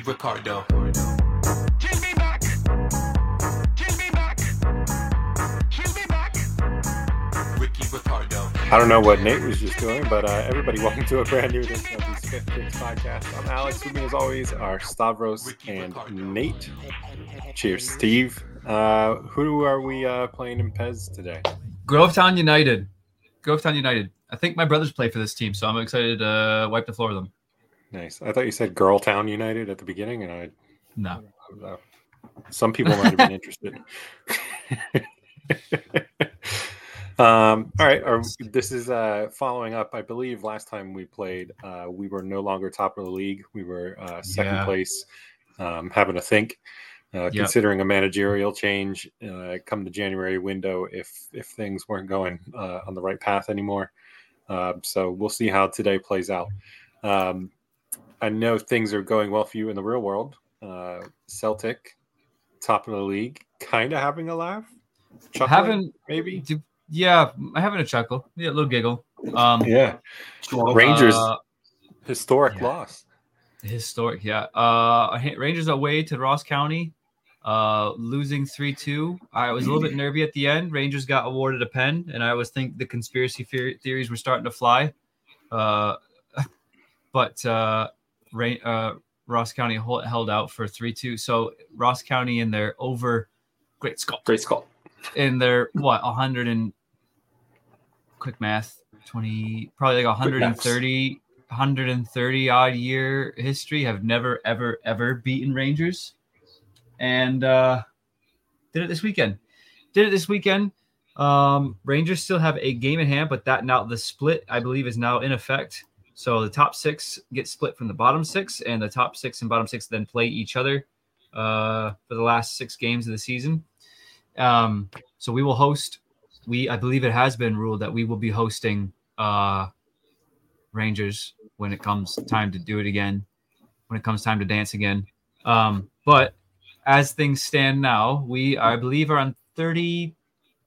Ricardo. Give me back. Give me back. Give me back. Ricky Ricardo. I don't know what Nate was just doing, but everybody, welcome to a brand new edition of the Fifth Kicks podcast. I'm Alex. With me, as always, are Stavros and Nate. Cheers, Steve. Who are we playing in Pez today? Grovetown United. I think my brothers play for this team, so I'm excited to wipe the floor with them. Nice. I thought you said Girltown United at the beginning, and No. Some people might have been interested. All right. This is following up. I believe last time we played, we were no longer top of the league. We were second place, having to think, considering a managerial change come the January window if things weren't going on the right path anymore. So we'll see how today plays out. I know things are going well for you in the real world. Celtic, top of the league, kind of having a laugh. Maybe. Yeah, I'm having a chuckle. Yeah, a little giggle. Rangers, historic loss. Historic, yeah. Rangers away to Ross County, losing 3-2. I was a little bit nervy at the end. Rangers got awarded a pen, and I was thinking the conspiracy theories were starting to fly. But Ross County held out for 3-2. So Ross County in their Great Skull. In their 100 and quick math 20 probably like 130 odd year history have never ever beaten Rangers, and did it this weekend. Rangers still have a game in hand, but that now the split I believe is now in effect. So the top six get split from the bottom six, and the top six and bottom six then play each other for the last 6 games of the season. So we will host. I believe it has been ruled that we will be hosting Rangers when it comes time to do it again. When it comes time to dance again. But as things stand now, I believe are on 33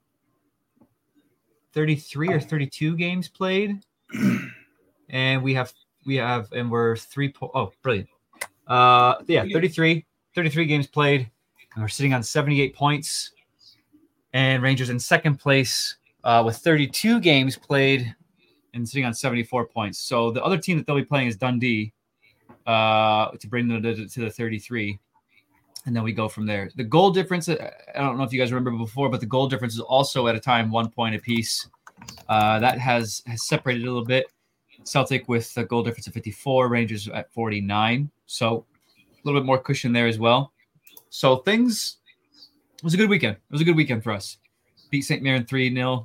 or 32 games played, and we're 3 points. Oh, brilliant! 33 games played, and we're sitting on 78 points. And Rangers in second place with 32 games played and sitting on 74 points. So the other team that they'll be playing is Dundee to bring them to the 33. And then we go from there. The goal difference, I don't know if you guys remember before, but the goal difference is also at a time 1 point apiece. That has separated a little bit. Celtic with a goal difference of 54, Rangers at 49. So a little bit more cushion there as well. So things... It was a good weekend. It was a good weekend for us. Beat St. Mirren 3-0.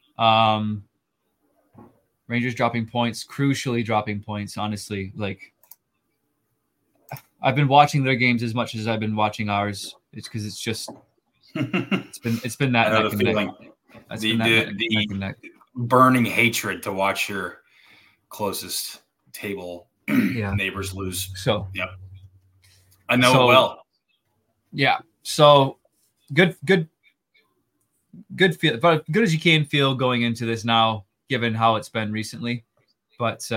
Rangers dropping points, crucially dropping points, honestly. Like, I've been watching their games as much as I've been watching ours. It's because it's just it's been that neck and neck. The burning hatred to watch your closest table neighbors lose. So I know it well. Yeah. So good feel, but good as you can feel going into this now, given how it's been recently. But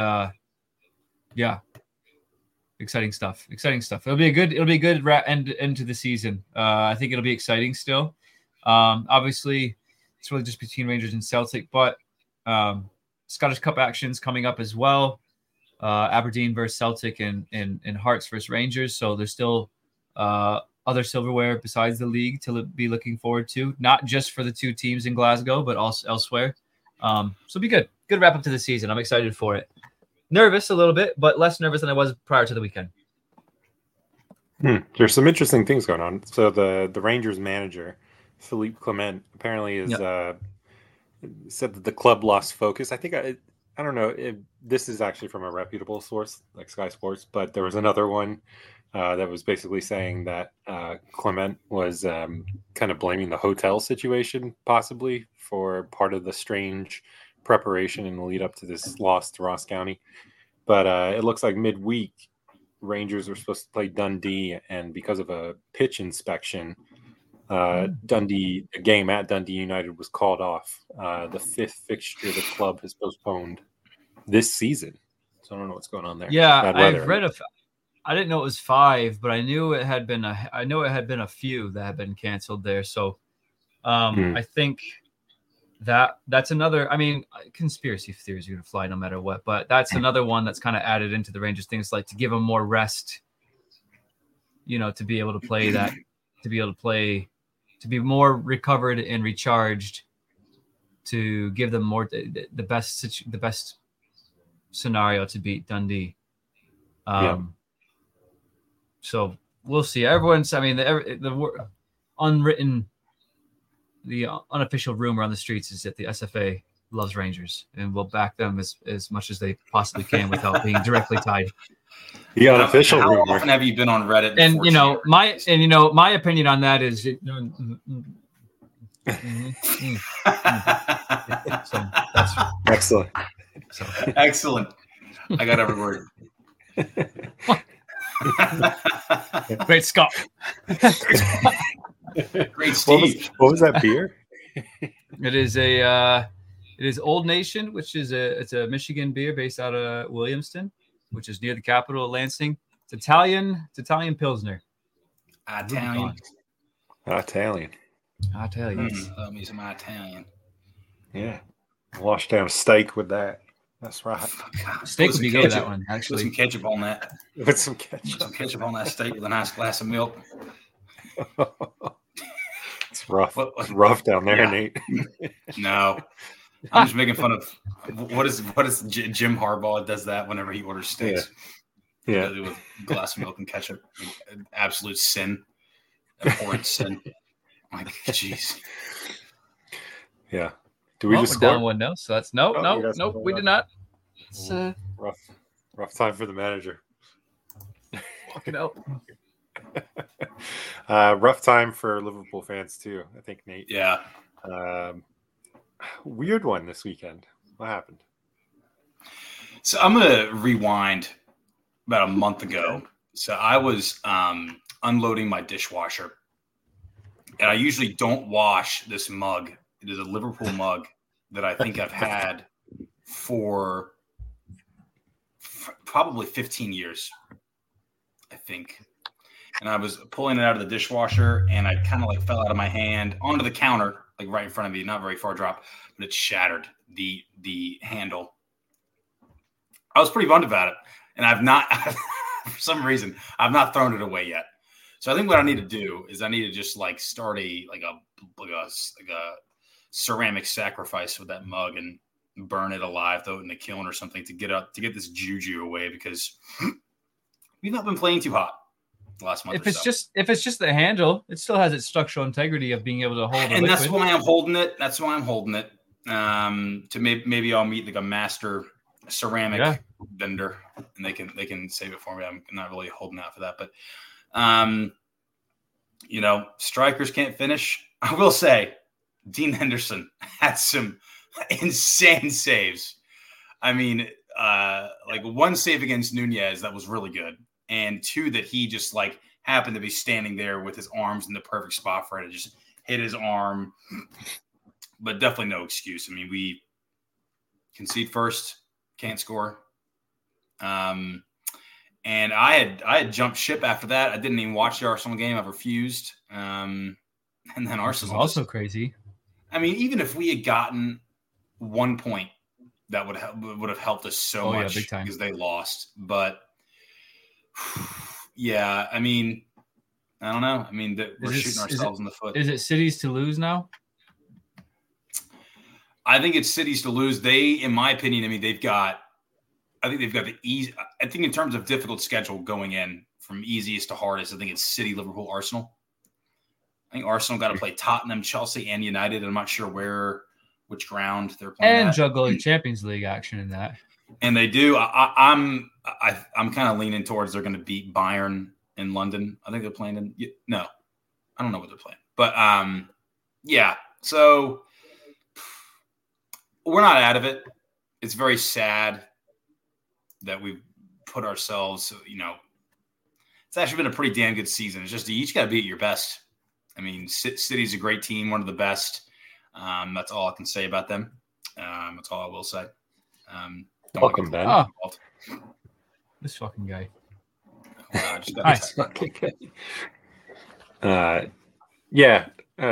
exciting stuff. It'll be a good end to the season. I think it'll be exciting still. Obviously, it's really just between Rangers and Celtic, but Scottish Cup actions coming up as well. Aberdeen versus Celtic and Hearts versus Rangers. So there's still other silverware besides the league to be looking forward to, not just for the 2 teams in Glasgow, but also elsewhere. So it'll be good wrap up to the season. I'm excited for it. Nervous a little bit, but less nervous than I was prior to the weekend. There's some interesting things going on. So the Rangers manager, Philippe Clement, apparently is said that the club lost focus. I think I don't know if this is actually from a reputable source like Sky Sports, but there was another one that was basically saying that Clement was kind of blaming the hotel situation possibly for part of the strange preparation in the lead up to this loss to Ross County. But it looks like midweek, Rangers were supposed to play Dundee, and because of a pitch inspection, a game at Dundee United was called off. The 5th fixture the club has postponed this season. So I don't know what's going on there. Yeah, I didn't know it was 5, but I knew it had been a few that had been canceled there. So I think that's another. I mean, conspiracy theories are going to fly no matter what, but that's another one that's kind of added into the Rangers things, like to give them more rest. To be able to play that, to be more recovered and recharged, to give them more the best scenario to beat Dundee. So we'll see. Everyone's, I mean, the unofficial rumor on the streets is that the SFA loves Rangers and will back them as much as they possibly can without being directly tied. The unofficial How rumor. often have you been on Reddit? And my opinion on that is, so that's Excellent. So. Excellent. I got every word. Great Scott. Great Steve. What was that beer? It is Old Nation, which is it's a Michigan beer based out of Williamston, which is near the capital of Lansing. It's Italian Pilsner. Italian. Love me some Italian. Yeah. Wash down a steak with that. That's right. Steak would be good, that one, actually. Put some ketchup on that. With some ketchup. Some ketchup on that steak with a nice glass of milk. It's rough. It's rough down there, Nate. No. I'm just making fun of what is Jim Harbaugh does that whenever he orders steaks. Yeah. With a glass of milk and ketchup. Absolute sin. Abhorrent sin. Like, jeez. Yeah. Do we just score? Down 1-0, so that's nope, we did not. It's rough time for the manager. Walking out. Rough time for Liverpool fans too, I think, Nate. Yeah. Weird one this weekend. What happened? So I'm gonna rewind about a month ago. So I was unloading my dishwasher, and I usually don't wash this mug. It is a Liverpool mug that I think I've had for probably 15 years, I think. And I was pulling it out of the dishwasher, and I kind of like fell out of my hand onto the counter, like right in front of me, not very far drop, but it shattered the handle. I was pretty bummed about it, and I've not, for some reason, I've not thrown it away yet. So I think what I need to do is I need to just like start a ceramic sacrifice with that mug and burn it alive, throw it in the kiln or something to get this juju away, because we've not been playing too hot the last month. If it's just the handle, it still has its structural integrity of being able to hold it. And that's why I'm holding it. To maybe I'll meet like a master ceramic vendor, and they can save it for me. I'm not really holding out for that, but strikers can't finish. I will say Dean Henderson had some insane saves. I mean, like one save against Nunez that was really good, and two that he just like happened to be standing there with his arms in the perfect spot for it. It just hit his arm, but definitely no excuse. I mean, we concede first, can't score. And I had jumped ship after that. I didn't even watch the Arsenal game. I refused. And then Arsenal also crazy. I mean, even if we had gotten 1 point, that would have helped us so much because they lost. But yeah, I mean, I don't know. I mean, we're shooting ourselves in the foot. Is it City's to lose now? I think it's City's to lose. They, in my opinion, I mean, they've got the easy. I think in terms of difficult schedule going in from easiest to hardest, I think it's City, Liverpool, Arsenal. I think Arsenal got to play Tottenham, Chelsea, and United. I'm not sure which ground they're playing. And juggle Champions League action in that. And they do. I'm kind of leaning towards they're going to beat Bayern in London. I think they're playing no, I don't know what they're playing, but yeah. So we're not out of it. It's very sad that we've put ourselves. It's actually been a pretty damn good season. It's just you each got to be at your best. I mean, City's a great team, one of the best. That's all I can say about them. That's all I will say. Welcome, Ben. This fucking guy. Wow, I just got Nice. a Okay, good. Yeah.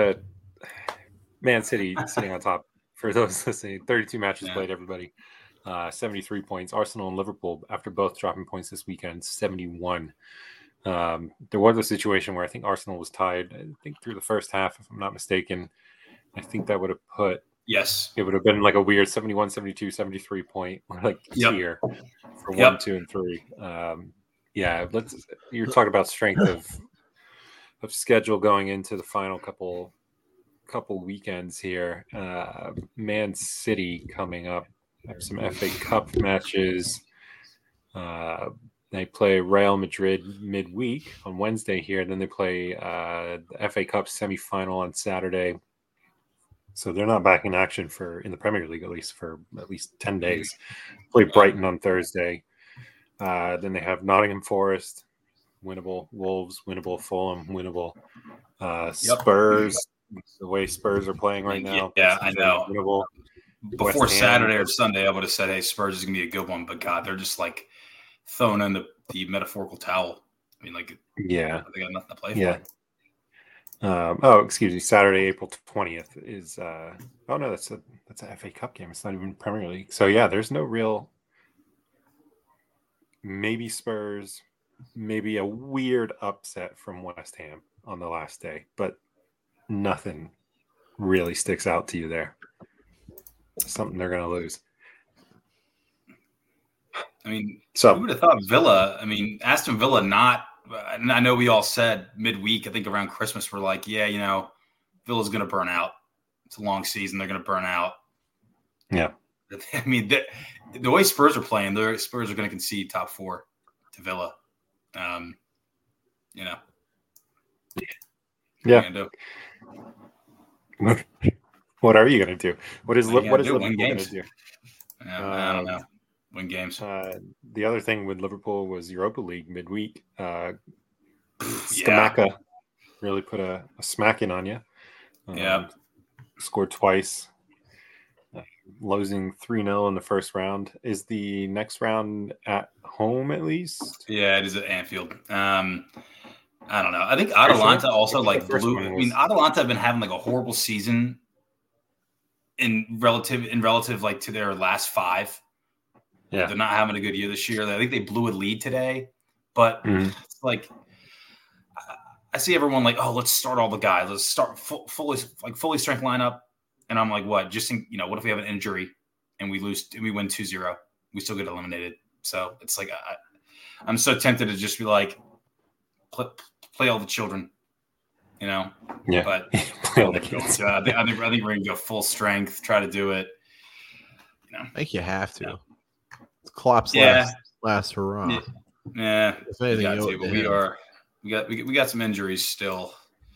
Man City sitting on top. For those listening, 32 matches played, everybody. 73 points. Arsenal and Liverpool, after both dropping points this weekend, 71. There was a situation where I think Arsenal was tied, I think through the first half, if I'm not mistaken. I think that would have put, Yes. it would have been like a weird 71, 72, 73 point like tier for 1, 2, and 3. Yeah, you're talking about strength of schedule going into the final couple weekends here. Man City coming up, have some FA Cup matches. They play Real Madrid midweek on Wednesday here. Then they play the FA Cup semifinal on Saturday. So they're not back in action in the Premier League, at least for at least 10 days. Play Brighton on Thursday. Then they have Nottingham Forest, winnable. Wolves, winnable. Fulham, winnable. Spurs, the way Spurs are playing right now. Yeah, I know. Winnable. Before West Ham. Saturday or Sunday, I would have said, hey, Spurs is going to be a good one. But, God, they're just, like, throwing in the metaphorical towel. I mean, like, yeah, they got nothing to play for. Yeah. Excuse me. Saturday, April 20th is that's a FA Cup game. It's not even Premier League. So yeah, there's no real. Maybe Spurs, maybe a weird upset from West Ham on the last day, but nothing really sticks out to you there. Something they're going to lose. I mean, so who would have thought Villa? I mean, Aston Villa not. And I know we all said midweek, I think around Christmas, we're like, yeah, Villa's going to burn out. It's a long season. They're going to burn out. Yeah. I mean, the way Spurs are playing, the Spurs are going to concede top 4 to Villa. Yeah. What are you going to do? What is Liverpool going to do? I don't know. Win games. The other thing with Liverpool was Europa League midweek. Scamacca really put a smacking on you. Scored twice. Losing 3-0 in the first round. Is the next round at home at least? Yeah, it is at Anfield. I don't know. I think Atalanta also blew. I mean, Atalanta have been having like a horrible season in relative like to their last 5. Yeah, they're not having a good year this year. I think they blew a lead today, but it's like I see everyone like, oh, let's start all the guys. Let's start fully strength lineup. And I'm like, what? Just think, what if we have an injury and we lose and we win 2-0? We still get eliminated. So it's like I'm so tempted to just be like, play all the children, Yeah. But play all the kids. I think we're going to go full strength, try to do it. I think you have to. Klopp's last hurrah. Yeah. If anything, but we got some injuries still.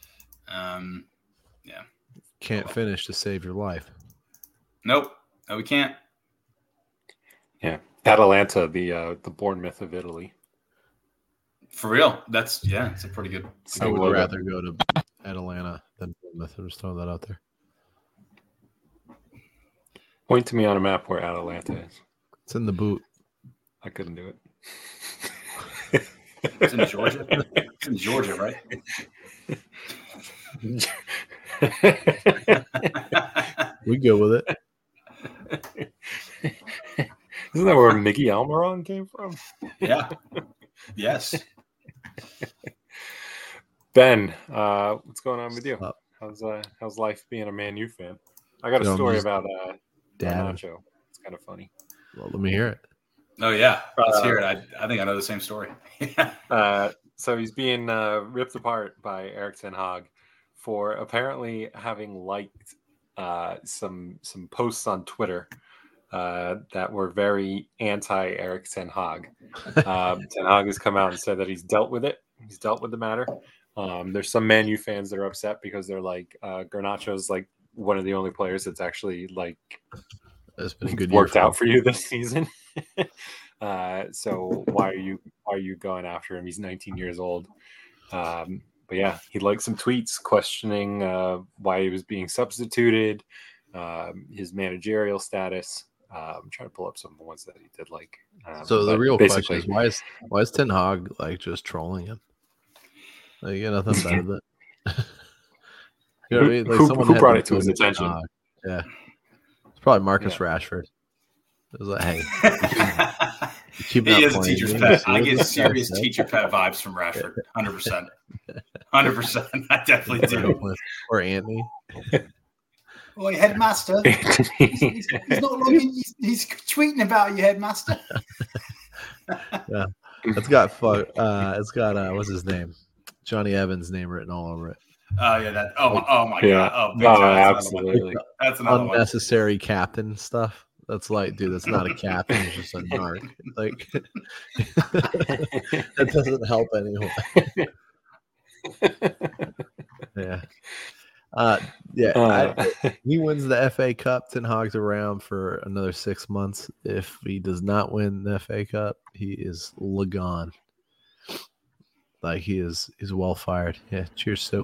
Can't finish to save your life. Nope. No, we can't. Yeah. Atalanta, the Bournemouth of Italy. For real. It's a pretty good. I would rather go to Atalanta than Bournemouth. I'm just throwing that out there. Point to me on a map where Atalanta is. It's in the boot. I couldn't do it. It's in Georgia. It's in Georgia, right? We go with it. Isn't that where Miggy Almiron came from? Yeah. Yes. Ben, what's going on with you? How's life being a Man U fan? I got a story about Nacho. It's kind of funny. Well, let me hear it. Oh yeah, let's hear it. I think I know the same story. So he's being ripped apart by Erik ten Hag for apparently having liked some posts on Twitter that were very anti-Erik ten Hag. Ten Hag has come out and said that he's dealt with it. He's dealt with the matter. There's some Man U fans that are upset because they're like, Garnacho's like one of the only players that's actually like been a good worked out for you this season. So why are you going after him? He's 19 years old. But yeah, he liked some tweets questioning why he was being substituted, his managerial status. I'm trying to pull up some of the ones that he did like. So the but real question basically- is why is Ten Hag like just trolling him? Like, you got nothing better than you know what I mean? Like, Who someone brought had it to his Ten attention? Hag. Yeah, it's probably Marcus Rashford. It was like, hey, keep He not is a playing teacher's games. pet. See I what get this guy serious said? teacher pet vibes from Rashford. 100%. 100%. I definitely do. Or Anthony. Boy, headmaster. He's not logging. He's tweeting about you, headmaster. It's got what's his name? Johnny Evans' name written all over it. Oh yeah, that. Oh my Yeah. god. Oh, big No, time. absolutely. That's another one. Unnecessary captain stuff. That's like, dude, that's not a captain. It's just a narc. Like, that doesn't help anyone. Yeah. He wins the FA Cup. Ten Hag's around for another 6 months. If he does not win the FA Cup, he is gone. Like, he's well fired. Yeah. Cheers, Sue.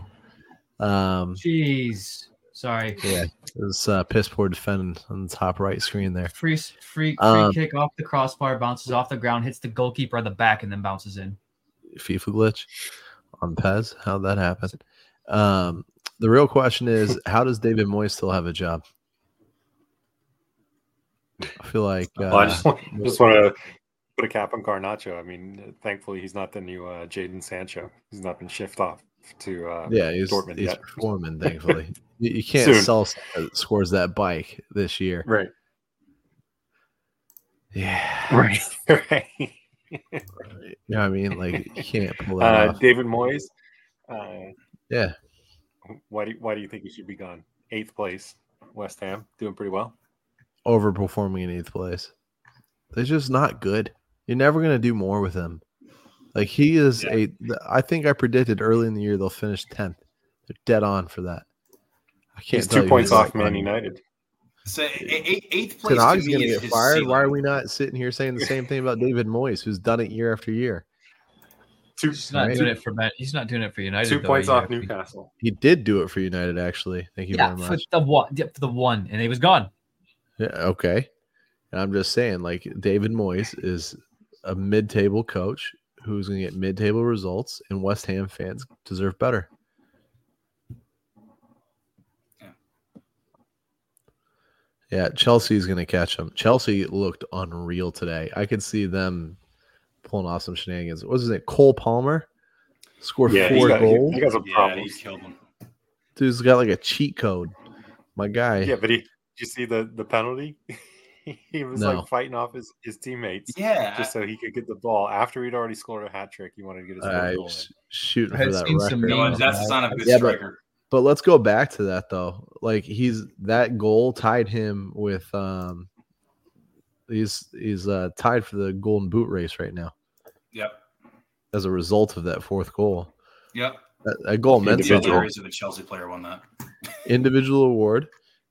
Jeez. Sorry. Yeah. It was piss poor defending on the top right screen there. Free kick off the crossbar, bounces off the ground, hits the goalkeeper at the back, and then bounces in. FIFA glitch on Pez. How'd that happen? The real question is, how does David Moyes still have a job? I feel like I just want to put a cap on Garnacho. I mean, thankfully he's not the new Jadon Sancho. He's not been shifted off to he's Dortmund he's yet. performing. Thankfully, you can't Soon. sell someone that scores that bike this year. Right. Yeah, Right. Right. You know what I mean? Like, you can't pull that off. David Moyes. Yeah, Why do you think he should be gone? 8th place. West Ham doing pretty well. overperforming in 8th place. They're just not good. You're never gonna do more with him. Like, he is I think I predicted early in the year they'll finish 10th. They're dead on for that. I can't. He's tell 2 you points who's off like Man United. So eighth Ten place to Hag's me gonna is get his fired. ceiling. Why are we not sitting here saying the same thing about David Moyes, who's done it year after year? He's not doing it for He's not doing it for United. 2 though, points year off after year. Newcastle. He did do it for United, actually. Thank you Yeah, very for much. the one, and he was gone. Yeah, okay. And I'm just saying, like, David Moyes is a mid-table coach who's going to get mid-table results, and West Ham fans deserve better. Yeah, Chelsea's going to catch him. Chelsea looked unreal today. I could see them pulling off some shenanigans. What was his name? Cole Palmer scored 4 goals. He got some Yeah, problems. he killed him. Dude's got like a cheat code. My guy. Yeah, but did you see the penalty? He was No. like fighting off his teammates. Yeah. Just so he could get the ball after he'd already scored a hat trick. He wanted to get his first goal in. Shooting I for had that seen some record. memes. That's the sign of a good Yeah, but- striker. But let's go back to that though. Like, that goal tied him with he's tied for the Golden Boot race right now Yep. as a result of that 4th goal. Yep. That goal meant It's Individual. something. hilarious that the Chelsea player won that. Individual award.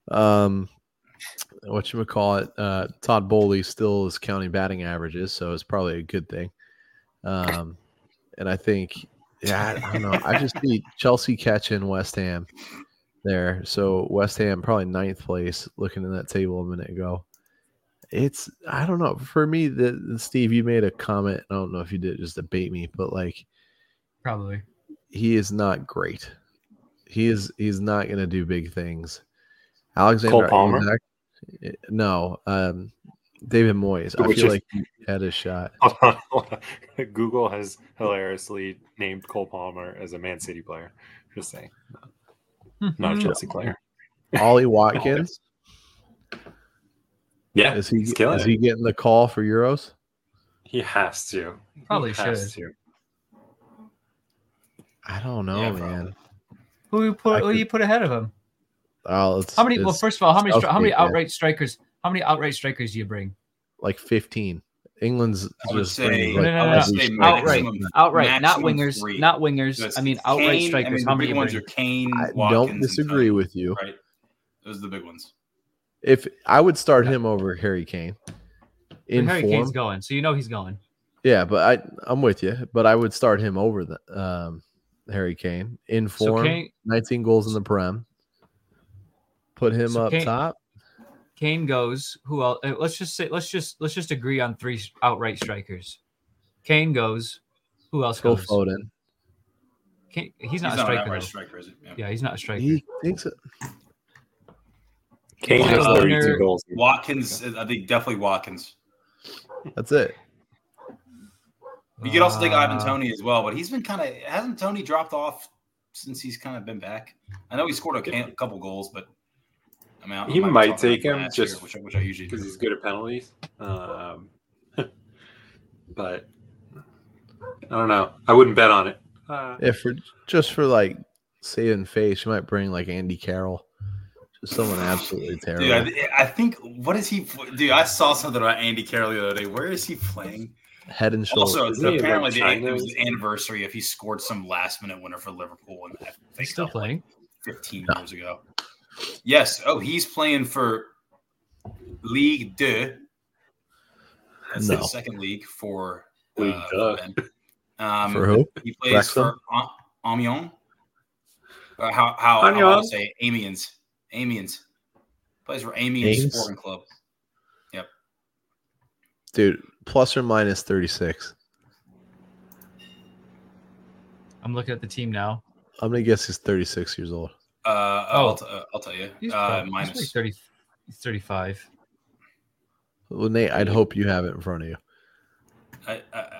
Whatchamacallit, Todd Bowley still is counting batting averages, so it's probably a good thing. And I think, I don't know. I just see Chelsea catching West Ham there. So West Ham probably 9th place. Looking at that table a minute ago, I don't know. For me, Steve, you made a comment. I don't know if you did just to bait me, but like, Probably. he is not great. He's not going to do big things. Alexander Cole Palmer? Isak, no, David Moyes. I Which feel is- like he had a shot. Hold on. Google has hilariously named Cole Palmer as a Man City player. Just saying. Not a Chelsea player. Ollie Watkins, Yeah, is he he's killing it. getting the call for Euros? He has to. Probably He has should. to. I don't know, Yeah, man. Who you put ahead of him? Oh, How many? Well, first of all, how many Southgate, yeah. outright strikers? How many outright strikers do you bring? Like 15. England's I would just say- bringing, No, like, no, no, I no. would say Outright, maximum- outright, not maximum wingers, 3. not wingers. That's I mean, outright Kane, strikers. the How many? big you ones bring? are Kane, I Watkins, don't and disagree Kane, with you. Right. Those are the big ones. If I would start him over Harry Kane in Harry form, Kane's going, so you know he's going. yeah, but I'm with you. But I would start him over the Harry Kane in So form. Kane, 19 goals in the Prem. Put him So up Kane- top. Kane goes. Who else? Let's just agree on 3 outright strikers. Kane goes. Who else Phil goes? Foden. He's not a striker. an outright Though. striker, is he? Yeah, he's not a striker. He thinks it. Kane has Michael 32 Leonard- goals. Watkins, I think definitely Watkins. That's it. You could also take Ivan Uh, Toney as well, but he's been hasn't Toney dropped off since he's kind of been back? I know he scored a couple goals, but I mean, He I might talking take him last year, just which I usually because do. he's good at penalties. But I don't know. I wouldn't bet on it. If for like saving face, you might bring like Andy Carroll. Just someone absolutely terrible. Dude, I think what is he? Dude, I saw something about Andy Carroll the other day. Where is he playing? Head and shoulders. Also, Isn't he apparently like it China? was the anniversary if he scored some last minute winner for Liverpool, and I He's think still playing. 15 years ago. Yes. Oh, he's playing for Ligue 2. That's No. the second league for Ligue 2. Ben. For who? He plays Wrexham? for Amiens. How I want Amiens? to say Amiens. Amiens. Plays for Amiens Amiens? Sporting Club. Yep. Dude, plus or minus 36. I'm looking at the team now. I'm gonna guess he's 36 years old. I'll tell you. He's probably Minus. 30, he's 35. Well, Nate, I'd hope you have it in front of you. I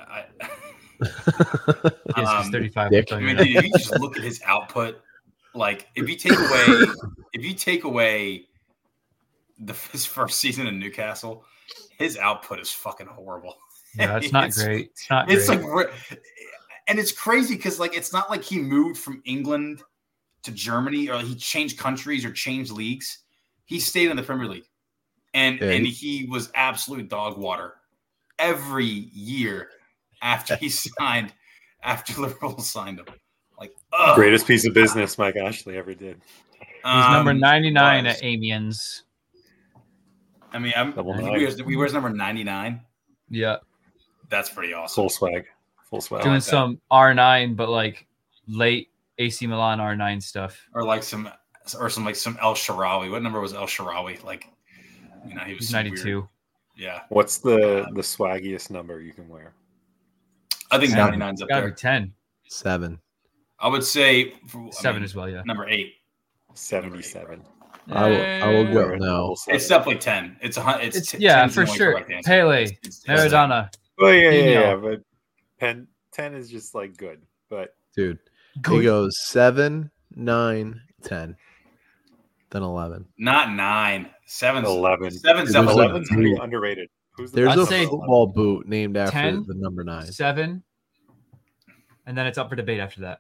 Yes, he's 35. Dick. I'm I telling mean, you dude, if you just look at his output, like if you take away his first season in Newcastle, his output is fucking horrible. now. Yeah, it's not great. It's not It's great. like, and it's crazy because like it's not like he moved from England to Germany or he changed countries or changed leagues. He stayed in the Premier League, and Yeah, he was absolute dog water every year after he signed, after Liverpool signed him. Like, Greatest piece of business Mike Ashley ever did. He's number 99 was. at Amiens. I mean, Double he nine. wears number 99. Yeah, That's pretty awesome. Full swag. Full swag. doing like that. some R9, but like late AC Milan R9 stuff. Or like some El Shaarawy. What number was El Shaarawy? Like, he was He's some 92. weird- yeah, What's the swaggiest number you can wear? I think 7. 99's up Gotta there. be 10. 7. I would say 7 as well, yeah. Number 8. 77. I will go. Wearing No. double seven. It's definitely 10. It's It's 10 yeah, is the for only sure. correct answer. Pele, It's Maradona. Oh yeah, Email. but 10 is just like good. But Dude, he Good. goes 7, 9, 10. Then 11. Not 9. 7's 11. 7's There's definitely a- 11's pretty underrated. Who's the There's I'd a say football boot named after 10, the number 9. 7, and then it's up for debate after that.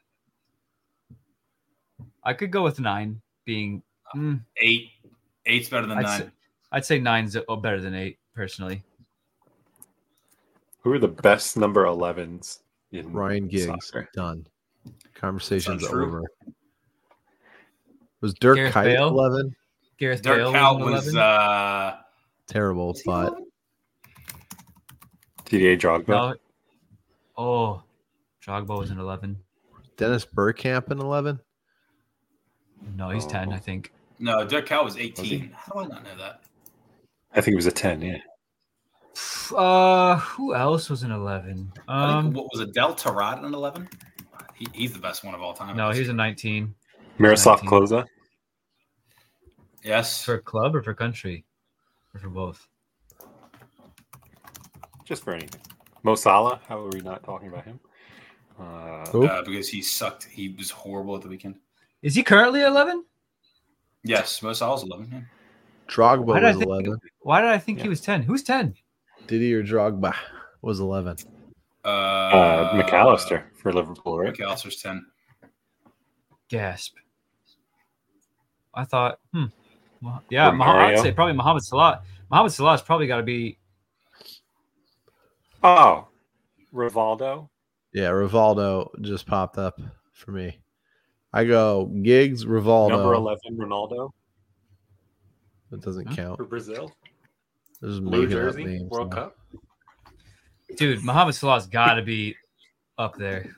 I could go with 9 being. 8. 8's better than 9. I'd say 9's better than 8 personally. Who are the best number 11s in Ryan Giggs. soccer? Done. Conversation's That's untrue. over. Was Dirk Gareth Kuyt Bale? 11? Gareth Dirk Bale Kuyt was was 11. Terrible, but TDA Drogba. No. Oh, Drogba was an 11. Dennis Bergkamp in 11? No, he's 10, I think. No, Dirk Kuyt was Was 18. How do I not know that? I think it was a 10, yeah. Who else was an 11? I think, what was it, Del Torrado in 11? He's the best one of all time. No, he was a 19. Miroslav 19. Klose. Yes. For club or for country? Or for both? Just for anything. Mo Salah. How are we not talking about him? Who? Because he sucked. He was horrible at the weekend. Is he currently 11? Yes, Mo Salah's 11. Yeah. Drogba Why did I was think- 11. Why did I think he Yeah. was 10? Who's 10? Didier Drogba was 11. McAllister for Liverpool, right? McAllister's 10. Gasp. I thought, well, yeah, Romario. I'd say probably Mohamed Salah. Mohamed Salah's probably got to be. Oh, Rivaldo. Yeah, Rivaldo just popped up for me. I go Giggs, Rivaldo. Number 11, Ronaldo That doesn't Huh? count. for Brazil. Just Blue making up jersey, names World now. Cup. Dude, Mohamed Salah's got to be up there.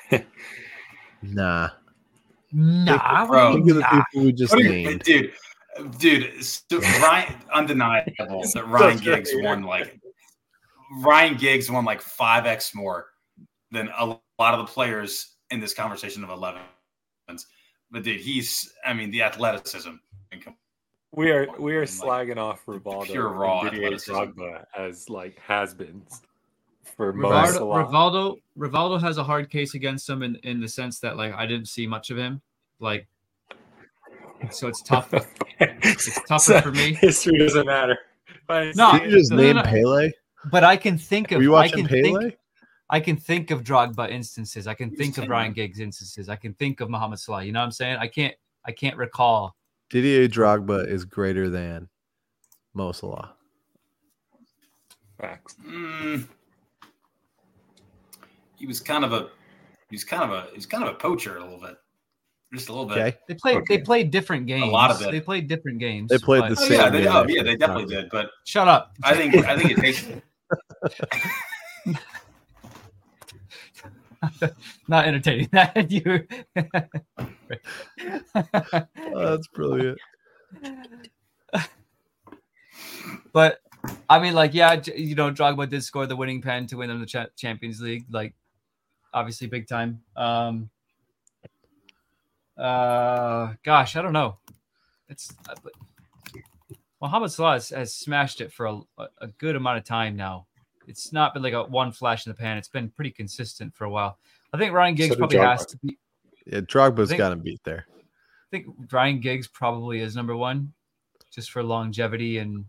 Nah. Nah, Bro. Look at the people we just What do you- named. dude, Dude, Ryan, undeniable that Ryan Giggs won like 5x more than a lot of the players in this conversation of 11. But dude, the athleticism. We are slagging off Rivaldo pure raw and Didier athleticism. Drogba as like has-beens for most a lot. Rivaldo has a hard case against him in the sense that like I didn't see much of him. Like, so it's tough. It's tougher for me. History doesn't matter. No, Did you just name Pele? But I can think of. Were you watching Pele? I can think of Drogba instances. I can think of Ryan Giggs instances. I can think of Mohamed Salah. You know what I'm saying? I can't recall. Didier Drogba is greater than Mo Salah. Facts. He was kind of a poacher a little bit. Just a little bit. Okay. They played different games. A lot of it. They played different games. They played but- the same. Yeah, game. they definitely did. But Shut up. I think it takes. Not entertaining. That you. Oh, that's brilliant. But I mean, like, yeah, Drogba did score the winning pen to win them the Champions League. Like, obviously, big time. Gosh, I don't know. It's Mohamed Salah has smashed it for a good amount of time now. It's not been like a one flash in the pan. It's been pretty consistent for a while. I think Ryan Giggs probably has to be. Yeah, Drogba's got him beat there. I think Ryan Giggs probably is number one, just for longevity and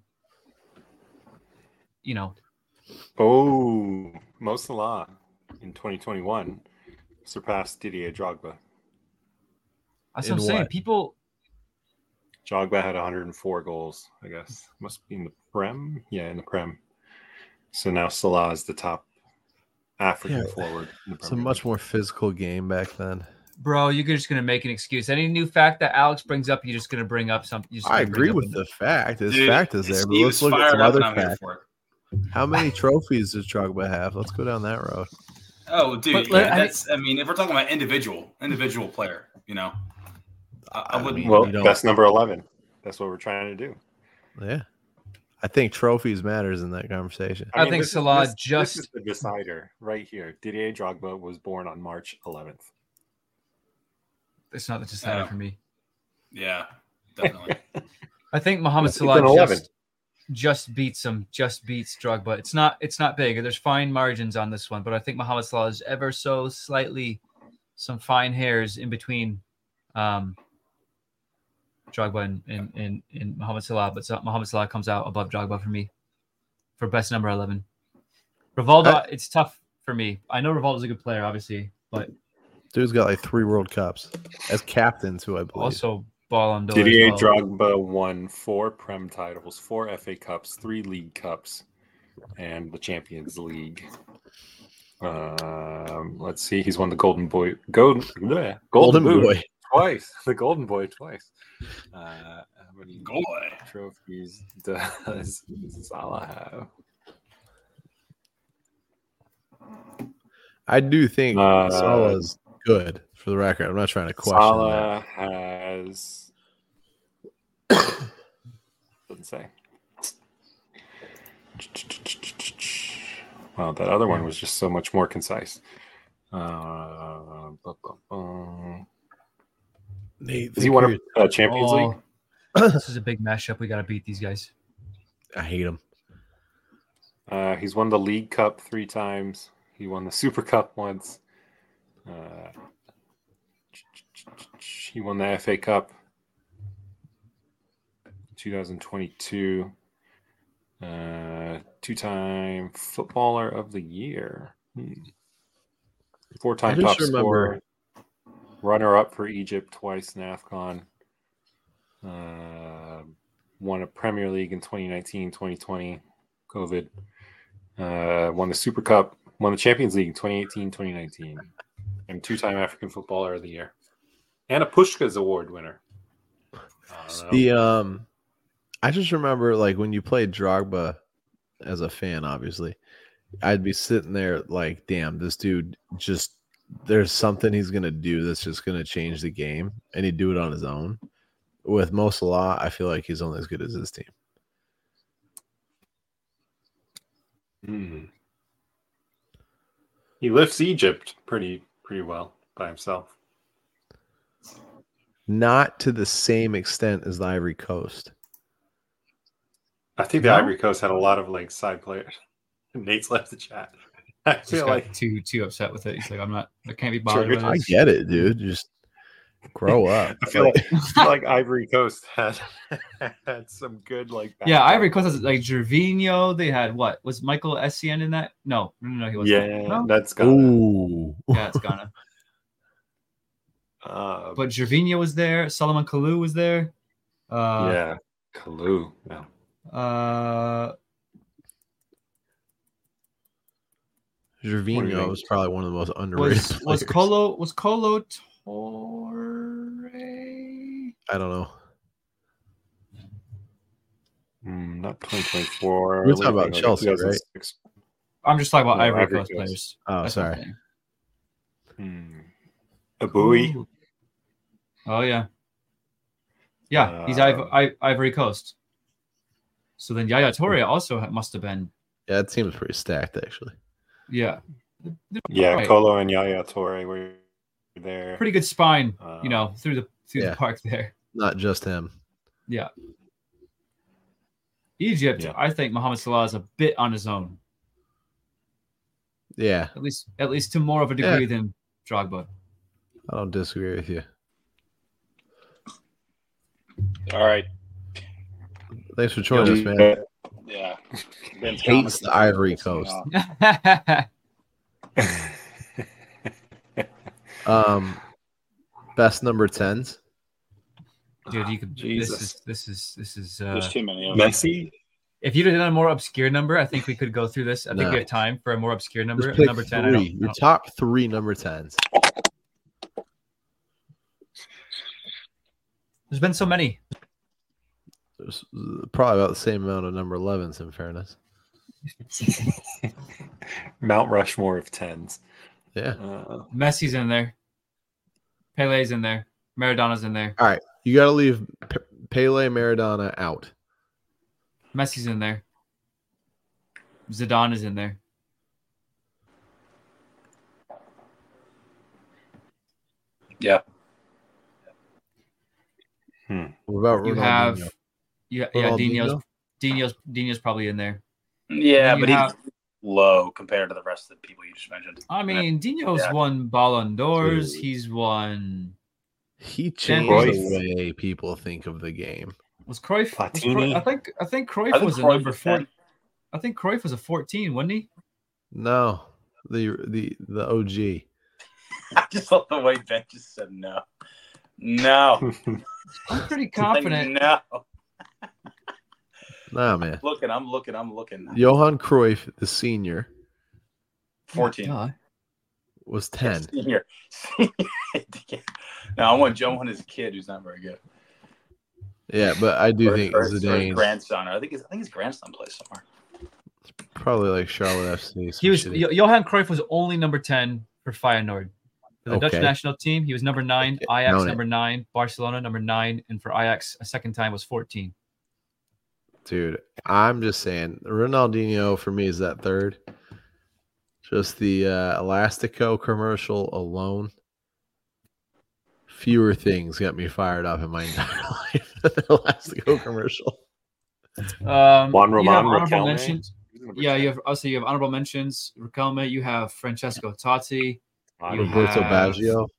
Oh, Mo Salah in 2021 surpassed Didier Drogba. That's what I'm In saying. what? People. Drogba had 104 goals, I guess. Must be in the Prem. Yeah, in the Prem. So now Salah is the top African forward. In the It's a Premier much League. more physical game back then. Bro, you're just gonna make an excuse. Any new fact that Alex brings up, you're just gonna bring up something. I agree with the fact. His Dude, fact is there, but Steve let's is look at fired some up other and I'm here facts. for it. How many trophies does Drogba have? Let's go down that road. Oh, dude, But, if we're talking about individual player, I wouldn't. Well, You don't- that's number 11. That's what we're trying to do. Yeah. I think trophies matters in that conversation. I think this is- Salah this just- is the decider right here. Didier Drogba was born on March 11th. It's not the decider Yeah. for me. Yeah, definitely. I think Mohamed It's Salah an 11. just beats Drogba. It's not big. There's fine margins on this one, but I think Mohamed Salah is ever so slightly some fine hairs in between Drogba and Mohamed Salah, but Mohamed Salah comes out above Drogba for me for best number 11. Rivaldo, it's tough for me. I know Rivaldo's a good player, obviously, but Dude's got like 3 World Cups as captain, too, I believe. also Ballon d'Or. Didier as well. Drogba won 4 Prem titles, 4 FA Cups, 3 League Cups, and the Champions League. Let's see. He's won the Golden Boy Boot twice. The Golden Boy twice. How many Boy. trophies does Salah have? I do think Salah's good, for the record. I'm not trying to question Salah has doesn't say. Well, that other one was just so much more concise. Nate, Has he won a Champions League? This is a big mashup. We got to beat these guys. I hate him. He's won the League Cup 3 times. He won the Super Cup once. He won the FA Cup 2022. 2-time Footballer of the Year. 4-time I top just scorer. Runner-up for Egypt twice in AFCON. Won a Premier League in 2019, 2020, COVID. Won the Super Cup. Won the Champions League in 2018, 2019. And 2-time African Footballer of the Year. And a Puskás Award winner. I just remember, like, when you played Drogba as a fan, obviously, I'd be sitting there like, damn, this dude just, there's something he's going to do that's just going to change the game. And he'd do it on his own. with Mo Salah, I feel like he's only as good as his team. He lifts Egypt pretty well by himself. Not to the same extent as the Ivory Coast. I think the Ivory Coast had a lot of like side players. Nate's left the chat. I Just feel got like too upset with it. He's like, I can't be bothered with I this. get it, dude. Just grow up. I feel like Ivory Coast had some good like. Yeah, Ivory Coast has like Gervinho. They had what? Was Michael Essien in that? No, he wasn't. Yeah, No? that's Ghana. Ooh. Yeah, it's Ghana. But Gervinho was there. Solomon Kalou was there. Yeah, Kalou. Yeah. Gervinho was probably one of the most underrated Was players. Colo Torre? I don't know. Not 2024. We're talking about Chelsea, right? 2006. I'm just talking about No, Ivory Ivory Coast Coast. players. Oh, That's my sorry. thing. Abui. Ooh. Oh yeah. Yeah, he's Ivory Coast. So then Yaya Toure also must have been. Yeah, that team was pretty stacked, actually. Yeah. Yeah, Right. Colo and Yaya Toure were there. Pretty good spine, through the yeah. park there. Not just him. Yeah. Egypt, Yeah. I think Mohamed Salah is a bit on his own. Yeah, At least to more of a degree than Drogba. I don't disagree with you. All right. Thanks for joining us, man. Yeah. Hates the Ivory Coast. Best number 10s. Dude, you could. Jesus. This is. There's too many of them. Messi. If you'd have done a more obscure number, I think we could go through this. I think No. we have time for a more obscure number. Just pick Number 10. I three. don't, Your top 3 number 10s. There's been so many. There's probably about the same amount of number 11s, in fairness. Mount Rushmore of 10s. Yeah. Messi's in there. Pele's in there. Maradona's in there. All right. You got to leave Pele, Maradona out. Messi's in there. Zidane is in there. Yeah. What about You Ronaldinho? have, Ronaldinho? Dino's probably in there. Yeah, You but have- he's low compared to the rest of the people you just mentioned. I mean, Dino's Yeah. won Ballon d'Ors. Dude. He's won. He changed Cruyff. the way people think of the game. Was Cruyff? Platini. I think Cruyff I think was a Cruyff number was 4. 10. I think Cruyff was a 14, wasn't he? No, the OG. I just love the way Ben just said no. No. I'm pretty Like, confident. no. Nah, man. I'm looking. Johan Cruyff, the senior, 14. Duh. was 10. Senior. No, I want Joe as a kid who's not very good. Yeah, but I do think Or his Zidane grandson. I think his grandson plays somewhere. probably like Charlotte FC. some He was shitty- Johan Cruyff was only number 10 for Feyenoord. For the Dutch Okay. national team, he was number 9. Okay, Ajax noted. number 9. Barcelona number 9, and for Ajax a second time was 14. Dude, I'm just saying, Ronaldinho for me is that third. Just the Elastico commercial alone. Fewer things got me fired up in my entire life than the Elastico commercial. Juan You have Roman honorable Riquelme. mentions. Yeah, you have honorable mentions. Riquelme, you have Francesco Totti. You Roberto have- Baggio.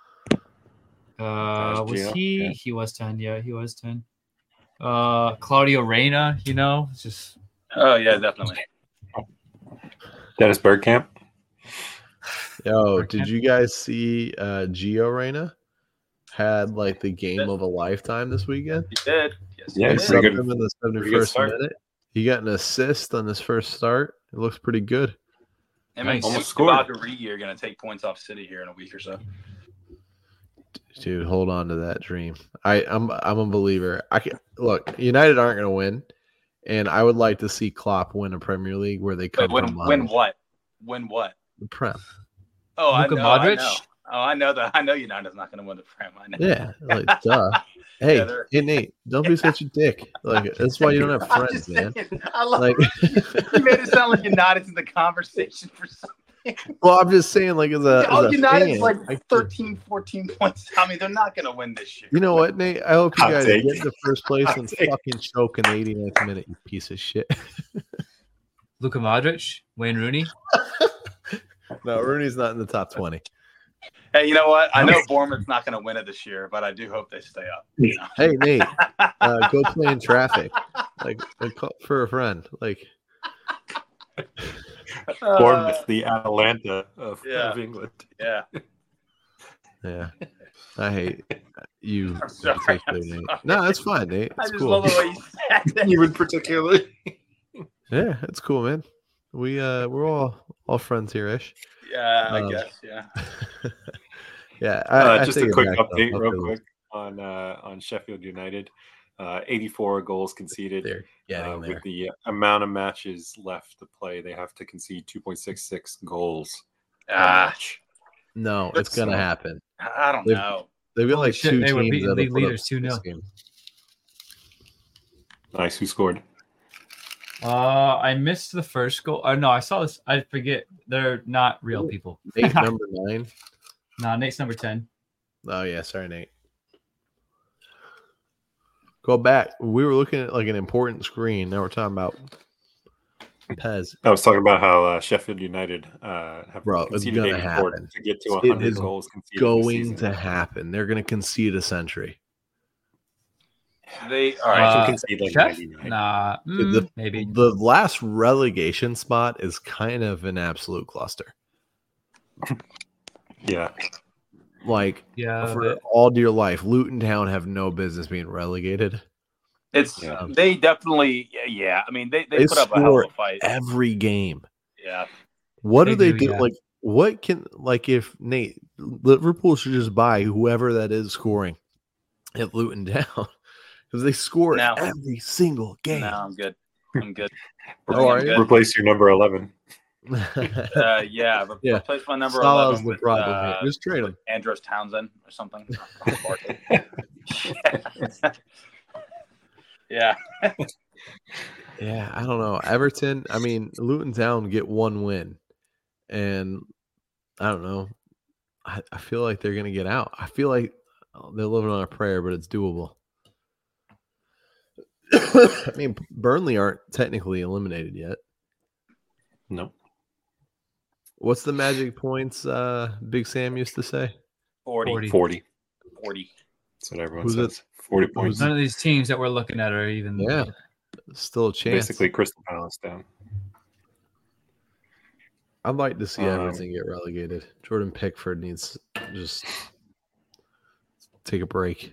Was Baggio, he? yeah. He was 10. Yeah, he was 10. Claudio Reyna, it's just Oh yeah, definitely. Dennis Bergkamp. Yo, Bergkamp. did you guys see Gio Reyna had like the game of a lifetime this weekend? He did. Yes, Yeah, he he's did. pretty Subbed good. him in the Pretty good 71st start. minute. He got an assist on his first start. It looks pretty good. I mean, Nice. Almost scored. Origi are going to take points off City here in a week or so. Dude, hold on to that dream. I'm a believer. Look, United aren't going to win, and I would like to see Klopp win a Premier League where they come Wait, from win behind. what? Win what? The Prem. Oh, Luka I know. Modric? Oh, I know that. I know United's not going to win the Prem. I know. Yeah, like duh. Hey, Yeah, they're- hey Nate, don't be such a dick. Like that's why you don't have I'm friends, just man. saying, I love Like, you made it sound like United's in the conversation for something. well, I'm just saying, like as a United's fan, like I- 13, 14 points. I mean, they're not going to win this year. You know what, Nate? I hope you Hot guys take. get into first place Hot and take. fucking choke in the 89th minute, you piece of shit. Luka Modric, Wayne Rooney. No, Rooney's not in the top 20. Hey, you know what? I know Bournemouth's not going to win it this year, but I do hope they stay up. You know? Hey, Nate, go play in traffic. Like call for a friend. Like, Bournemouth, the Atalanta of Yeah. England. Yeah. yeah, I hate you. I'm sorry, particularly, I'm Nate. sorry. No, it's fine, Nate. I It's just cool. love the way you said that. Even particularly. Yeah, it's cool, man. We're all friends here, ish. Yeah, I Um, guess. Yeah. Yeah, I Just take a it quick back, though. update, I'll real feel quick, on Sheffield United. 84 goals conceded. They're getting there. With the amount of matches left to play, they have to concede 2.66 goals per Ah, match. No, it's gonna happen. I don't They've- know. They've got Holy like shit, two they were teams beating that'll league put up leaders 2-0. this game. Nice. Who scored? I missed the first goal. No, I saw this. I forget. They're not real people. Nate, number 9. Nah, Nate's number 10. Oh yeah, sorry, Nate. Go back. We were looking at like an important screen. Now we're talking about Pez. I was talking about how Sheffield United have Bro, it's conceded gonna 84 happen. to get to It 100 is goals conceded this Going season. to happen. They're gonna concede a century. They all I right. can Uh, concede like Chef? 99. Nah, The- maybe. The last relegation spot is kind of an absolute cluster. Yeah. Like Yeah, for but all dear life, Luton Town have no business being relegated. It's Yeah. they definitely. Yeah. I mean, they They put up a hell score of a fight. every game. Yeah. What They do they do, do? yeah. Like, what can, like, if Nate, Liverpool should just buy whoever that is scoring at Luton Town because they score No. every single game. No, I'm good. I'm good. Oh, are I'm you? good. Replace your number 11. Yeah. Yeah. Replace my number Salah's 11 the with problem here. Just trade him. Andros Townsend or something. Yeah. Yeah, I don't know. Everton, I mean, Luton Town get one win, and I don't know. I feel like they're going to get out. I feel like they're living on a prayer, but it's doable. I mean, Burnley aren't technically eliminated yet. No. What's the magic points Big Sam used to say? 40. 40. 40. That's what everyone Who's it? says. 40 points. none of these teams that we're looking at are even. Yeah. Still a chance. Basically, Crystal Palace down. I'd like to see Um, Everton get relegated. Jordan Pickford needs to just take a break.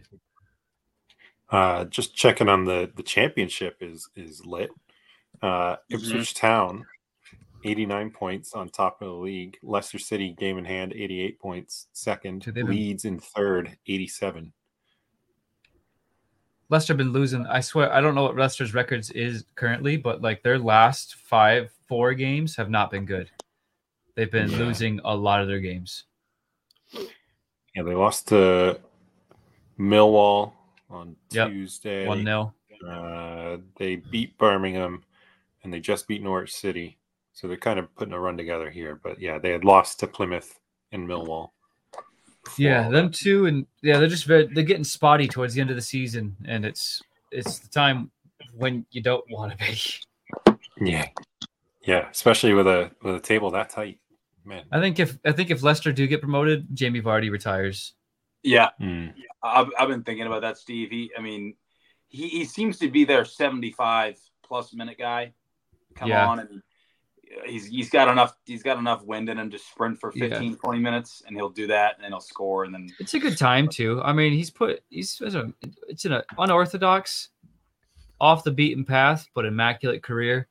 Just checking on the championship is lit. Ipswich Town, 89 points on top of the league. Leicester City, game in hand, 88 points. Second. So they've been- Leeds in third, 87. Leicester been losing. I swear, I don't know what Leicester's records is currently, but like their last 4 games have not been good. They've been Yeah. losing a lot of their games. Yeah, they lost to Millwall on Yep. Tuesday. 1-0. They beat Birmingham, and they just beat Norwich City. So they're kind of putting a run together here. But yeah, they had lost to Plymouth and Millwall. before Yeah, all them that. two, and yeah, they're getting spotty towards the end of the season, and it's the time when you don't want to be. Yeah, especially with a table that tight, man. I think if Leicester do get promoted, Jamie Vardy retires. Yeah. Mm. I've been thinking about that, Steve. He seems to be their 75 plus minute guy. Come Yeah. on, and he's got enough wind in him to sprint for 15, 20 minutes, and he'll do that, and then he'll score, and then It's a good time too. I mean, it's an unorthodox, off the beaten path, but immaculate career.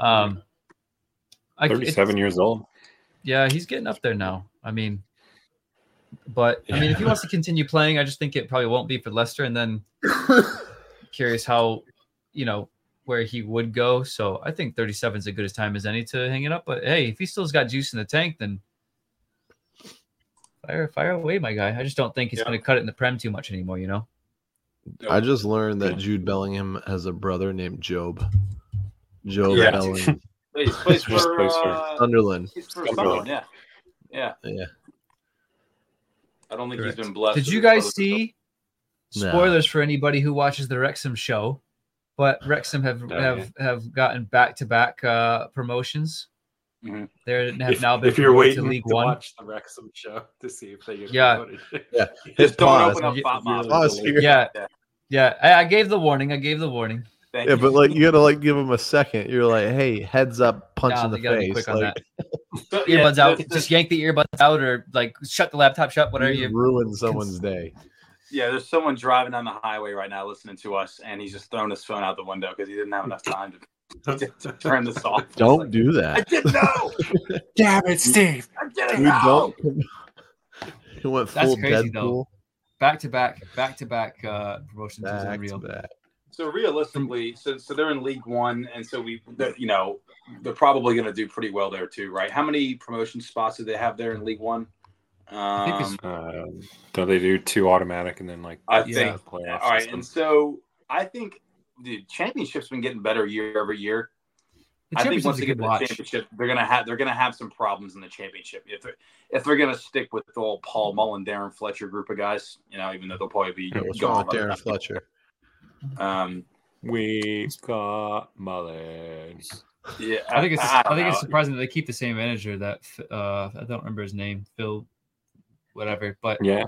37 years old. Yeah, he's getting up there now. I mean, if he wants to continue playing, I just think it probably won't be for Leicester. And then curious how, where he would go. So I think 37 is as good a time as any to hang it up. But hey, if he still's got juice in the tank, then Fire away, my guy. I just don't think he's Yeah. going to cut it in the Prem too much anymore. You know. I just learned that Jude Bellingham has a brother named Job. Job Yeah. Bellingham. He plays for Sunderland. he's for Sunderland. Yeah. Yeah. I don't think Correct. he's been blessed. Did with you his guys brother. see? No. Spoilers for anybody who watches the Wrexham show, but Wrexham have gotten back-to-back promotions. Mhm. They have now been if you're promoted to waiting League to One. watch the Wrexham show to see if they get Yeah. promoted. Yeah. Just don't pause. open up Yeah. FOTMOB. Pause here. Yeah. I gave the warning. Thank Yeah, you. but like you gotta like give him a second. You're like, hey, heads up, punch Nah, in the you gotta be face. quick on Like, So, yeah, Earbuds out. there's- Just yank the earbuds out, or like shut the laptop shut. Whatever you you. ruin someone's day. Yeah, there's someone driving down the highway right now listening to us, and he's just throwing his phone out the window because he didn't have enough time to turn this off. Don't do I that. didn't know. Damn it, Steve! I didn't We know. don't. He went That's full crazy, Deadpool. though. Back-to-back promotions is Back unreal. to back. So realistically, so they're in League One, and so they're probably going to do pretty well there too, right? How many promotion spots do they have there in League One? think it's- Don't they do 2 automatic and then like I Yeah. think. playoff All right, system? and so I think the championship's been getting better year over year. The I think once championship's they a get good to the watch. championship, they're gonna have some problems in the championship if they're gonna stick with the old Paul Mullen, Darren Fletcher group of guys. Even though they'll probably be Yeah, what's wrong with gone. Darren Fletcher? We've got Mullen. Yeah, I think don't it's know. surprising that they keep the same manager. That I don't remember his name, Phil, whatever. But Yeah.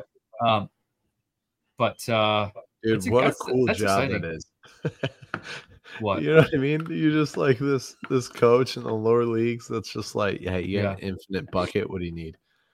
Dude, It's a- what a that's- cool that's job exciting. it is. what? You know what I mean? You just like this coach in the lower leagues that's just like, hey, you got an infinite bucket. What do you need?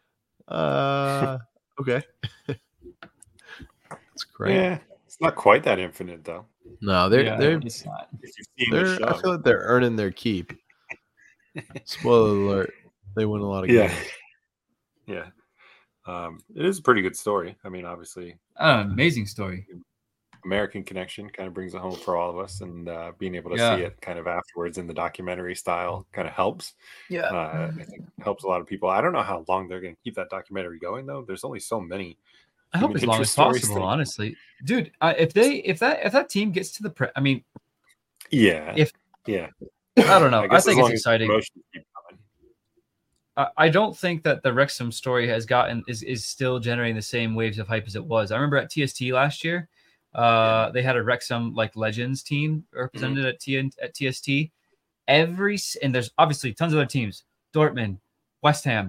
Okay. That's great. Yeah. It's not quite that infinite though. No, Yeah, they're it's not. If you've seen the I show. feel like they're earning their keep. Spoiler alert: they win a lot of Yeah. games. Yeah. It is a pretty good story. I mean, obviously, Amazing story. American Connection kind of brings it home for all of us, and being able to Yeah. see it kind of afterwards in the documentary style kind of helps. Yeah. I think helps a lot of people. I don't know how long they're going to keep that documentary going, though. There's only so many. I hope human as long as interest stories possible. that- Honestly, dude, if that team gets to the I mean, Yeah. If- yeah. I don't know. I guess as think long it's as the exciting. promotions keep coming. I don't think that the Wrexham story is still generating the same waves of hype as it was. I remember at TST last year, they had a Wrexham like Legends team represented at TST. And there's obviously tons of other teams, Dortmund, West Ham,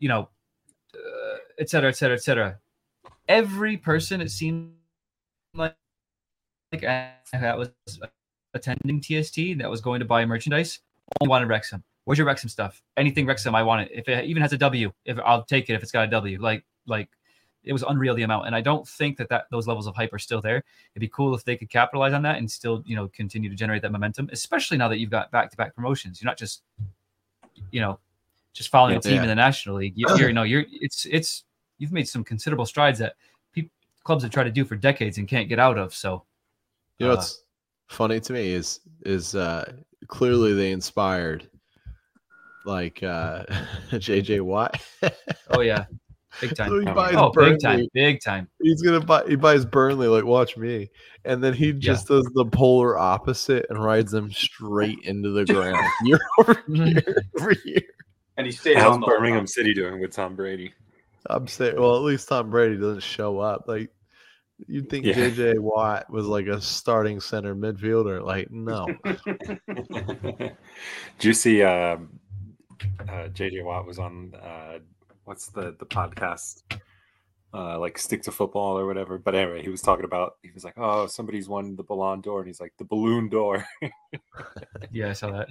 et cetera, et cetera, et cetera. Every person it seemed like that was attending TST that was going to buy merchandise all wanted Wrexham. Where's your Wrexham stuff? Anything Wrexham, I want it. If it even has a W, I'll take it if it's got a W. Like it was unreal the amount. And I don't think that those levels of hype are still there. It'd be cool if they could capitalize on that and still, continue to generate that momentum, especially now that you've got back-to-back promotions. You're not just, just following a team in the National League. You've made some considerable strides that clubs have tried to do for decades and can't get out of. So, what's funny to me is clearly they inspired like JJ Watt. oh yeah, big time. So he buys Big time. He buys Burnley, like, watch me. And then he just does the polar opposite and rides them straight into the ground year over year every year. And he stayed How's on the whole Birmingham time. City doing with Tom Brady? I'm saying, well, at least Tom Brady doesn't show up. Like, you'd think Yeah. JJ Watt was like a starting center midfielder. Like, no. Do you see JJ Watt was on what's the podcast like Stick to Football or whatever, but anyway, he was talking about, he was like, oh, somebody's won the Ballon d'Or, and he's like, the Balloon d'Or. Yeah, I saw that.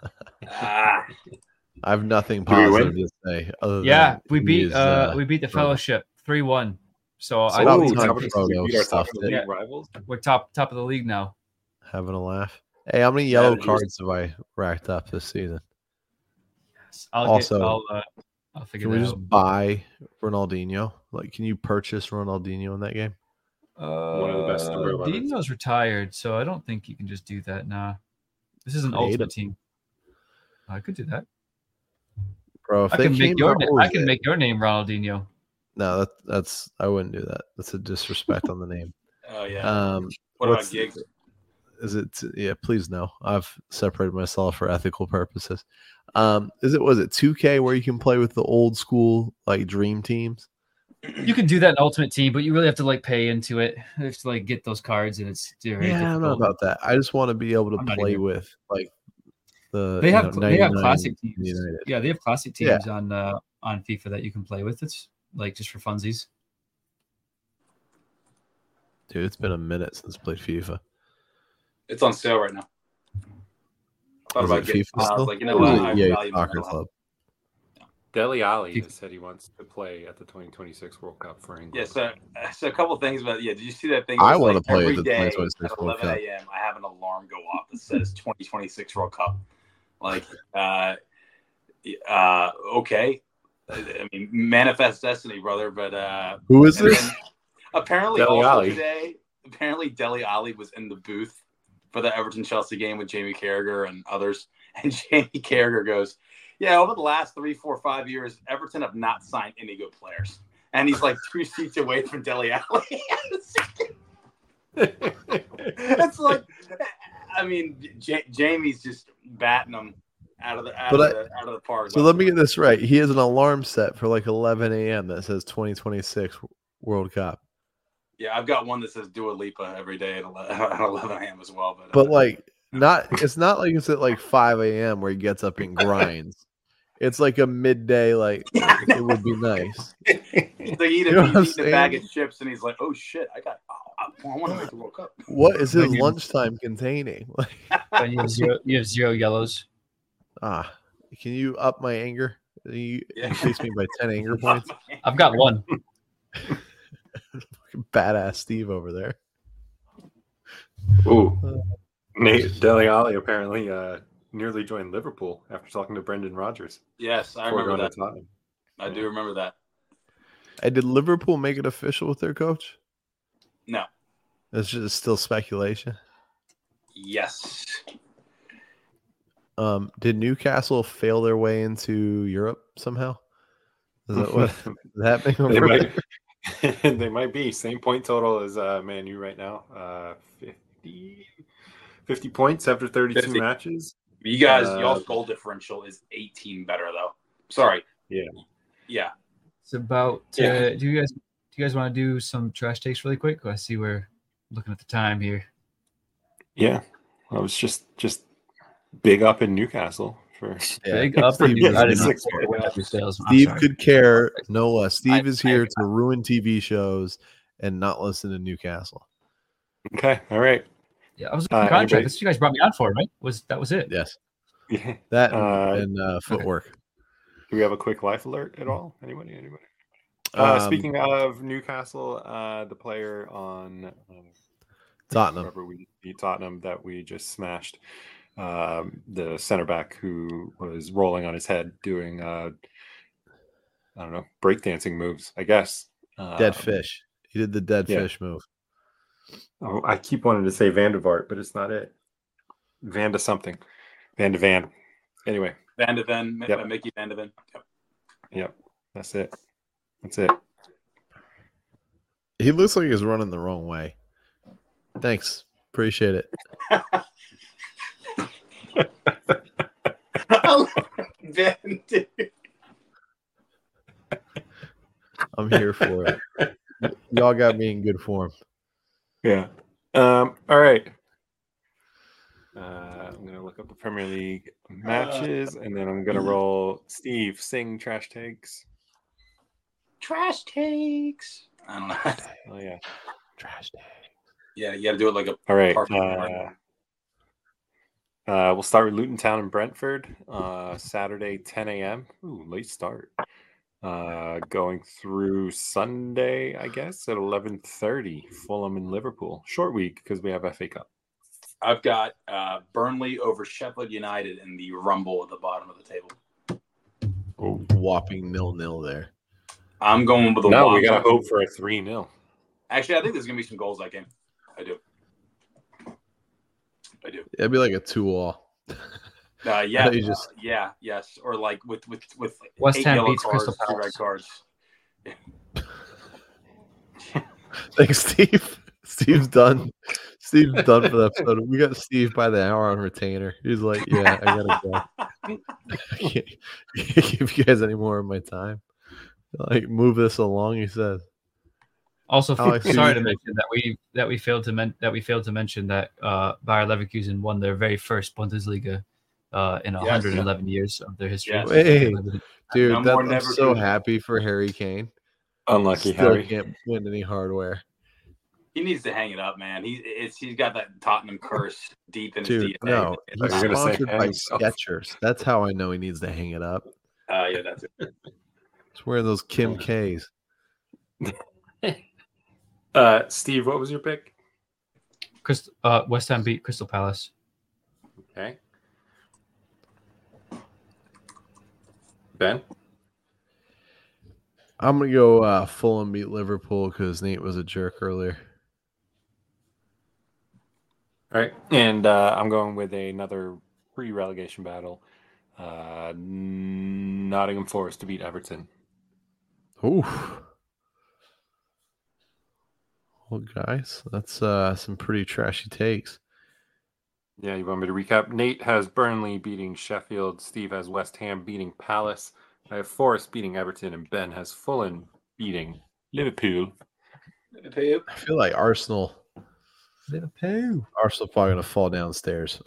I have nothing Did we win? positive to say. Other Yeah, than we he beat is, we beat the Fellowship 3-1. So So I that Oh, was think my top of the- Frodo we beat our stuff top of the that- league rivals. we're top of the league now. having a laugh. Hey, how many yellow it is. cards have I racked up this season? I'll Also, figure Can we that just buy Ronaldinho? Like, can you purchase Ronaldinho in that game? out. One of the best number 11s. Dino's retired, so I don't think you can just do that. Nah, this is an I hate ultimate him. team. I could do that. Bro, if I they can came make your out, what was I can it? make your name Ronaldinho. No, that's I wouldn't do that. That's a disrespect on the name. Oh yeah. What what's- about gigs? Is it? Yeah, please no. I've separated myself for ethical purposes. Was it 2K where you can play with the old school like dream teams? You can do that in Ultimate Team, but you really have to like pay into it. You have to like get those cards, and it's very Yeah, I don't know difficult. about that. I just want to be able to I'm not play either. with like the They have 99 classic teams. United. Yeah, they have classic Yeah. teams on FIFA that you can play with. It's like just for funsies. Dude, it's been a minute since I played FIFA. It's on sale right now. Thought Is about it getting. FIFA I still? was like, you know what? I EA value my Soccer mental Club. health. Dele Alli has said he wants to play at the 2026 World Cup for England. Yeah, so a couple things about Did you see that thing? I It was wanna like play every at the day 2026 at World 11 Cup. a.m. I have an alarm go off that says 2026 World Cup. Like, okay. I mean, manifest destiny, brother. But Who is and this? then apparently Dele also Alli. today, Dele Alli was in the booth for the Everton Chelsea game with Jamie Carragher and others, and Jamie Carragher goes, "Yeah, over the last 3, 4, 5 years, Everton have not signed any good players," and he's like 2 seats away from Dele Alli. It's like, I mean, Jamie's just batting them out of the park. So let me get this right. He has an alarm set for like 11 a.m. that says 2026 World Cup. Yeah, I've got one that says Dua Lipa every day at 11 a.m. as well. But like it's not like it's at like 5 a.m. where he gets up and grinds. It's like a midday, like it would be nice. he's like You know what I'm he's eating a bag saying? of chips, and he's like, "Oh shit, I want to make the World Cup." What is his Like you- lunchtime containing? Like, And you have zero yellows. can you up my anger? You Yeah. increase me by 10 anger points. I've got one. Badass Steve over there. Ooh. Nate Dele Alli apparently nearly joined Liverpool after talking to Brendan Rodgers. Yes, I before remember going that. to Tottenham. I do remember that. Hey, did Liverpool make it official with their coach? No. It's just still speculation. Yes. Did Newcastle fail their way into Europe somehow? Is that what is happening They over might, there? they might be. Same point total as Man U right now. 50 points after 32 50. matches. You guys, Uh, y'all's goal differential is 18 better though. Sorry. Yeah. Yeah. It's about. Yeah. Do you guys want to do some trash takes really quick? I see we're looking at the time here. Yeah. I was just big up in Newcastle for Big up Steve in you. is I did not six. care about your sales. I'm Steve sorry. could care no less. Steve is I- here to ruin TV shows and not listen to Newcastle. Okay. All right. Yeah, I was on anybody- contract. That's what you guys brought me on for, right? That was it? Yes, Yeah. that Uh, and footwork. Do we have a quick life alert at all? Anybody? Speaking of Newcastle, the player on Tottenham. whoever we beat Tottenham that we just smashed, the center back who was rolling on his head doing I don't know, breakdancing moves, I guess. Dead fish. He did the dead yeah. fish move. Oh, I keep wanting to say Van de Vaart, but it's not it. Van de something. Van de Van. Anyway, Van de Ven, Yep. Mickey Van de Ven. Yep. yep. That's it. That's it. He looks like he's running the wrong way. Thanks. Appreciate it. Van de- I'm here for it. Y'all got me in good form. Yeah. All right. I'm gonna look up the Premier League matches, and then I'm gonna roll. Steve, sing trash takes. Trash takes. I don't know. Oh yeah. Trash day. Yeah, you got to do it like a All right. parking lot. We'll start with Luton Town and Brentford. Saturday, 10 a.m. Ooh, late start. Going through Sunday, I guess, at 11:30. Fulham and Liverpool. Short week because we have FA Cup. I've got Burnley over Sheffield United in the rumble at the bottom of the table. Oh Whopping 0-0 there. I'm going with the no, we Wobble. gotta hope for a 3-0. Actually, I think there's gonna be some goals that game. I do. It'd be like a 2-all. Yeah, thought you just- yes, or like with West 8 Ham yellow beats cards, Crystal 2 red Palace. cards. Thanks, Steve. Steve's done. Steve's done for the episode. We got Steve by the hour on retainer. He's like, yeah, I gotta go. I can't give you guys any more of my time. Like, move this along, he says. Also, Alex, sorry to mention that we failed to mention that Bayer Leverkusen won their very first Bundesliga in 111 years of their history. Yes. Hey, dude, No more I'm never so do. happy for Harry Kane. Unlucky Still Harry. can't win any hardware. He needs to hang it up, man. He's got that Tottenham curse deep in his Dude, DNA. no, he's You're gonna say sponsored by himself. Skechers. That's how I know he needs to hang it up. Yeah, that's it. It's wearing those Kim K's. Steve, what was your pick? West Ham beat Crystal Palace. Okay. Ben? I'm gonna go Fulham beat Liverpool because Nate was a jerk earlier. All right. And I'm going with another pre-relegation battle. Nottingham Forest to beat Everton. Ooh. Well, guys, that's some pretty trashy takes. Yeah, you want me to recap? Nate has Burnley beating Sheffield. Steve has West Ham beating Palace. I have Forest beating Everton. And Ben has Fulham beating Liverpool. I feel like Arsenal probably gonna fall downstairs.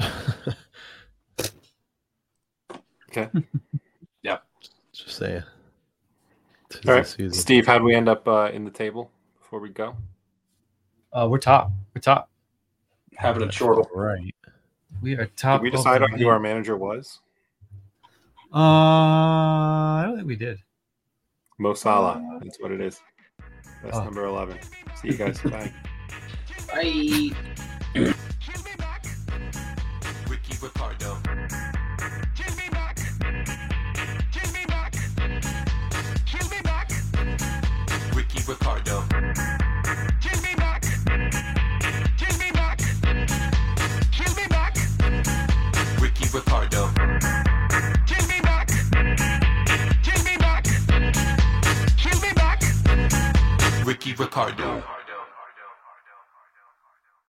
Okay. Yeah. Just saying. Tis All the right. season. Steve, how do we end up in the table before we go? We're top. Having a chortle. Right. We are top. Did we of decide the on who our manager was? I don't think we did. Mo Salah. That's what it is. That's Oh. number 11. See you guys. Bye. Bye. Ricky Ricardo. Give me back. Give me back. Give me back. Ricky Ricardo. Give me back. Give me back. Give me back. Ricky Ricardo. Give me back. Give me back. Give me back. Ricky Ricardo.